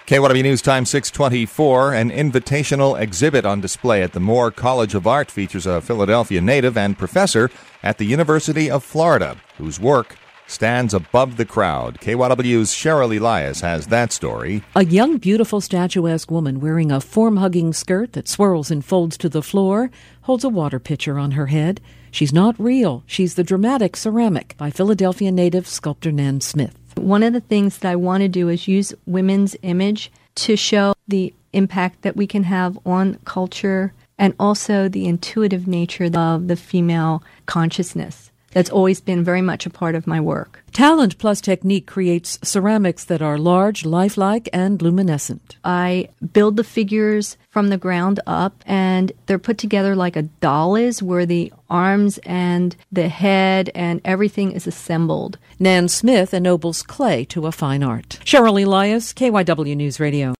KYW News Time 6:24. An invitational exhibit on display at the Moore College of Art features a Philadelphia native and professor at the University of Florida, whose work stands above the crowd. KYW's Cheryl Elias has that story. A young, beautiful, statuesque woman wearing a form-hugging skirt that swirls and folds to the floor holds a water pitcher on her head. She's not real. She's the dramatic ceramic by Philadelphia native sculptor Nan Smith. One of the things that I want to do is use women's image to show the impact that we can have on culture and also the intuitive nature of the female consciousness. That's always been very much a part of my work. Talent plus technique creates ceramics that are large, lifelike, and luminescent. I build the figures from the ground up, and they're put together like a doll is, where the arms and the head and everything is assembled. Nan Smith ennobles clay to a fine art. Cheryl Elias, KYW News Radio.